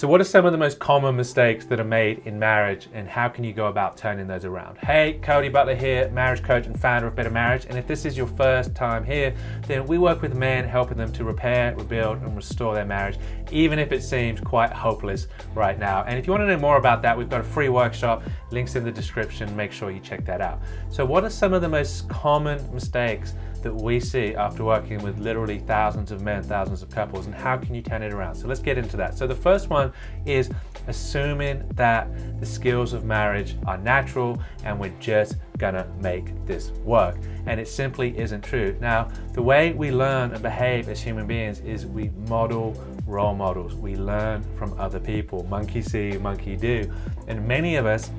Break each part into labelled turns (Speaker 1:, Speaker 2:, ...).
Speaker 1: So what are some of the most common mistakes that are made in marriage, and how can you go about turning those around? Hey, Cody Butler here, marriage coach and founder of Better Marriage. And if this is your first time here, then we work with men, helping them to repair, rebuild, and restore their marriage, even if it seems quite hopeless right now. And if you want to know more about that, we've got a free workshop, links in the description. Make sure you check that out. So what are some of the most common mistakes that we see after working with literally thousands of men, thousands of couples, and how can you turn it around? So let's get into that. So the first one is assuming that the skills of marriage are natural and we're just gonna make this work. And it simply isn't true. Now, the way we learn and behave as human beings is we model role models. We learn from other people. Monkey see, monkey do. And many of us,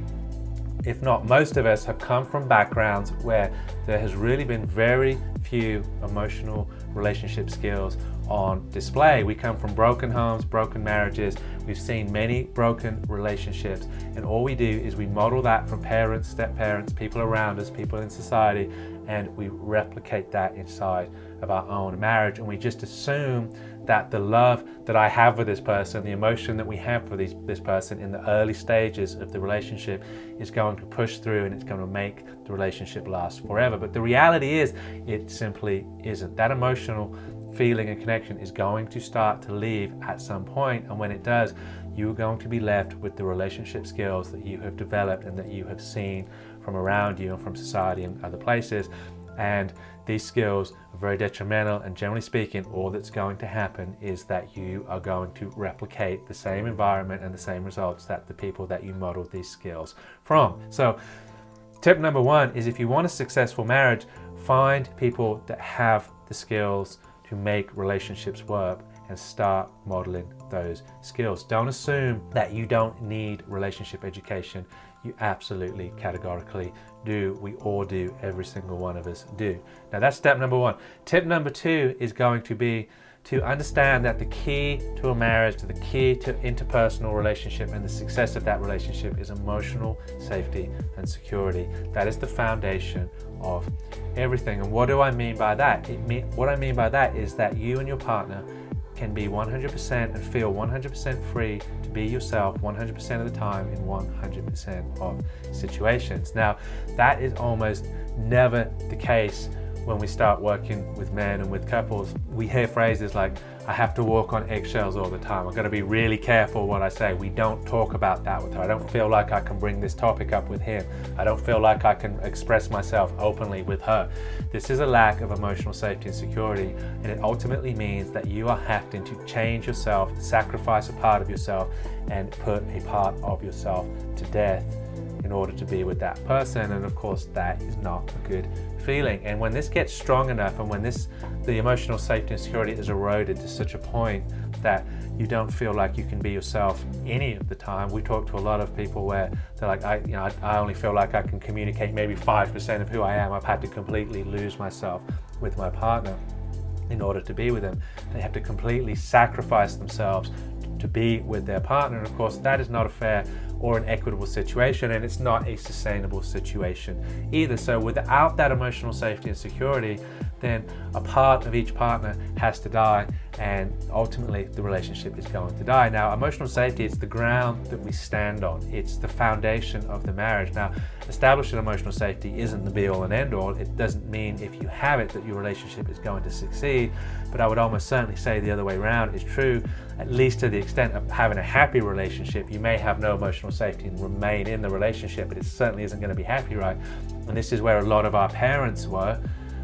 Speaker 1: if not most of us, have come from backgrounds where there has really been very few emotional relationship skills on display. We come from broken homes, broken marriages. We've seen many broken relationships, and all we do is we model that from parents, step-parents, people around us, people in society, and we replicate that inside of our own marriage. And we just assume that the love that I have for this person, the emotion that we have for this person in the early stages of the relationship is going to push through and it's going to make the relationship last forever. But the reality is, it simply isn't. That emotional feeling and connection is going to start to leave at some point, and when it does, you're going to be left with the relationship skills that you have developed and that you have seen from around you and from society and other places. And these skills are very detrimental, and generally speaking, all that's going to happen is that you are going to replicate the same environment and the same results that the people that you modeled these skills from. So tip number one is, if you want a successful marriage, find people that have the skills to make relationships work and start modeling those skills. Don't assume that you don't need relationship education. You absolutely categorically do. We all do. Every single one of us do. Now that's step number one. Tip number two is going to be to understand that the key to a marriage, to the key to interpersonal relationship and the success of that relationship is emotional safety and security. That is the foundation of everything. And what do I mean by that? What I mean by that is that you and your partner can be 100% and feel 100% free to be yourself 100% of the time in 100% of situations. Now, that is almost never the case when we start working with men and with couples. We hear phrases like, I have to walk on eggshells all the time. I've got to be really careful what I say. We don't talk about that with her. I don't feel like I can bring this topic up with him. I don't feel like I can express myself openly with her. This is a lack of emotional safety and security, and it ultimately means that you are having to change yourself, sacrifice a part of yourself, and put a part of yourself to death in order to be with that person. And of course, that is not a good feeling. And when this gets strong enough, and when the emotional safety and security is eroded to such a point that you don't feel like you can be yourself any of the time. We talk to a lot of people where they're like, I only feel like I can communicate maybe 5% of who I am. I've had to completely lose myself with my partner in order to be with them. They have to completely sacrifice themselves to be with their partner. And of course, that is not a fair or an equitable situation, and it's not a sustainable situation either. So without that emotional safety and security, then a part of each partner has to die, and ultimately the relationship is going to die. Now, emotional safety is the ground that we stand on. It's the foundation of the marriage. Now, establishing emotional safety isn't the be-all and end-all. It doesn't mean if you have it that your relationship is going to succeed, but I would almost certainly say the other way around is true, at least to the extent of having a happy relationship. You may have no emotional safety and remain in the relationship, but it certainly isn't going to be happy, right? And this is where a lot of our parents were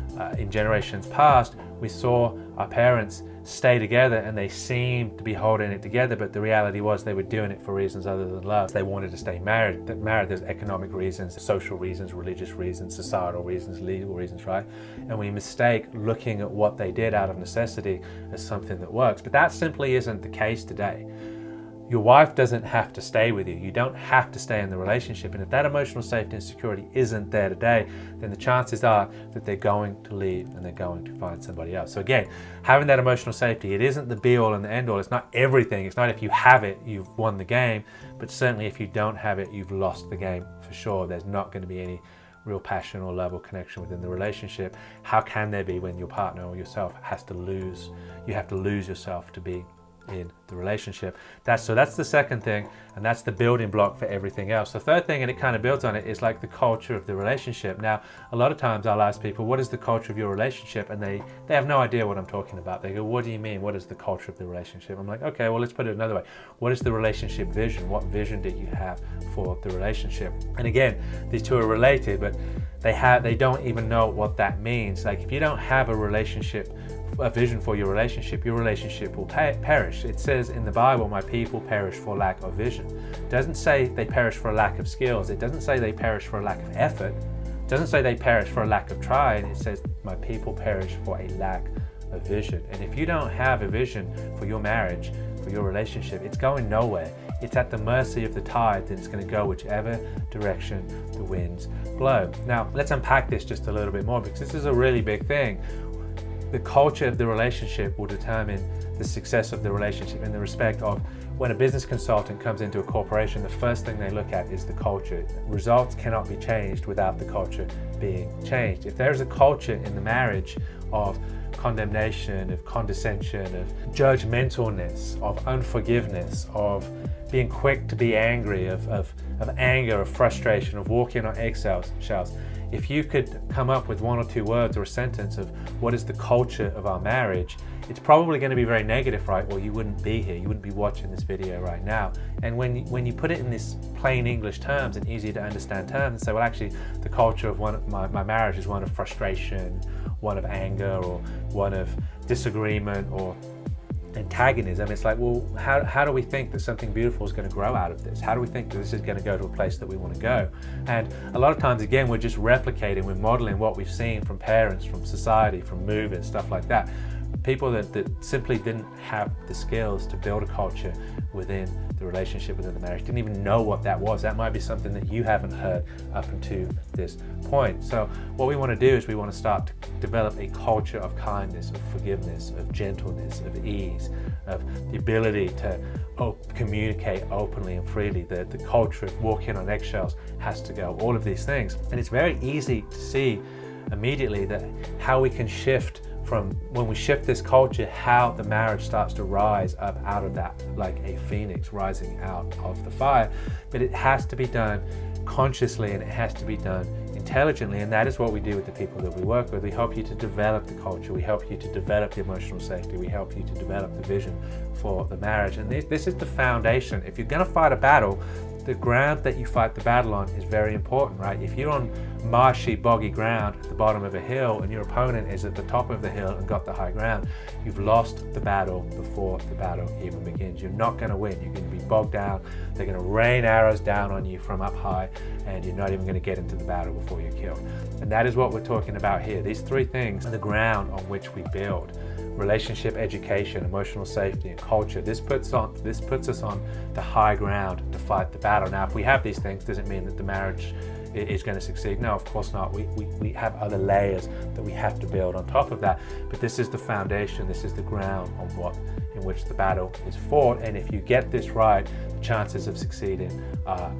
Speaker 1: in generations past. We saw our parents stay together and they seemed to be holding it together, but the reality was they were doing it for reasons other than love. They wanted to stay married. There's economic reasons, social reasons, religious reasons, societal reasons, legal reasons, right? And we mistake looking at what they did out of necessity as something that works. But that simply isn't the case today. Your wife doesn't have to stay with you. You don't have to stay in the relationship. And if that emotional safety and security isn't there today, then the chances are that they're going to leave and they're going to find somebody else. So again, having that emotional safety, it isn't the be-all and the end-all. It's not everything. It's not if you have it, you've won the game. But certainly if you don't have it, you've lost the game for sure. There's not going to be any real passion or love or connection within the relationship. How can there be when your partner or yourself has to lose? You have to lose yourself to be in the relationship. That's the second thing, and that's the building block for everything else. The third thing, and it kind of builds on it, is like the culture of the relationship. Now, a lot of times I'll ask people, what is the culture of your relationship? And they have no idea what I'm talking about. They go, what do you mean? What is the culture of the relationship? I'm like, okay, well, let's put it another way. What is the relationship vision? What vision do you have for the relationship? And again, these two are related, but they don't even know what that means. Like, if you don't have a vision for your relationship will perish. It says in the Bible, my people perish for lack of vision. It doesn't say they perish for a lack of skills. It doesn't say they perish for a lack of effort. It doesn't say they perish for a lack of trying. It says my people perish for a lack of vision. And if you don't have a vision for your marriage, for your relationship, it's going nowhere. It's at the mercy of the tide, and it's going to go whichever direction the winds blow. Now, let's unpack this just a little bit more, because this is a really big thing. The culture of the relationship will determine the success of the relationship, in the respect of when a business consultant comes into a corporation, the first thing they look at is the culture. Results cannot be changed without the culture being changed. If there's a culture in the marriage of condemnation, of condescension, of judgmentalness, of unforgiveness, of being quick to be angry, of anger, of frustration, of walking on eggshells, if you could come up with one or two words or a sentence of what is the culture of our marriage, it's probably going to be very negative, right? Or you wouldn't be here, you wouldn't be watching this video right now. And when you put it in this plain English terms and easy to understand terms, and say, well, actually, the culture of my marriage is one of frustration, one of anger, or one of disagreement, or antagonism. It's like, well, how do we think that something beautiful is going to grow out of this? How do we think that this is going to go to a place that we want to go? And a lot of times, again, we're just replicating, we're modeling what we've seen from parents, from society, from movies, stuff like that. People that simply didn't have the skills to build a culture within the relationship, within the marriage, didn't even know what that was. That might be something that you haven't heard up until this point. So what we want to do is we want to start to develop a culture of kindness, of forgiveness, of gentleness, of ease, of the ability to communicate openly and freely. The culture of walking on eggshells has to go. All of these things. And it's very easy to see immediately that how we can shift from when we shift this culture, how the marriage starts to rise up out of that, like a phoenix rising out of the fire. But it has to be done consciously, and it has to be done intelligently, and that is what we do with the people that we work with. We help you to develop the culture, we help you to develop the emotional safety, we help you to develop the vision for the marriage. And this is the foundation. If you're going to fight a battle, the ground that you fight the battle on is very important, right? If you're on marshy, boggy ground at the bottom of a hill and your opponent is at the top of the hill and got the high ground, you've lost the battle before the battle even begins. You're not going to win. You're going to be bogged down. They're going to rain arrows down on you from up high, and you're not even going to get into the battle before you're killed. And that is what we're talking about here. These three things are the ground on which we build. Relationship, education, emotional safety, and culture. This puts us on the high ground to fight the battle. Now, if we have these things, does it mean that the marriage is going to succeed? No, of course not. We have other layers that we have to build on top of that. But this is the foundation. This is the ground in which the battle is fought. And if you get this right, the chances of succeeding are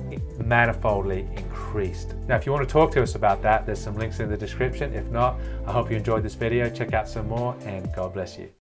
Speaker 1: manifoldly increased. Now, if you want to talk to us about that, there's some links in the description. If not, I hope you enjoyed this video. Check out some more, and God bless you.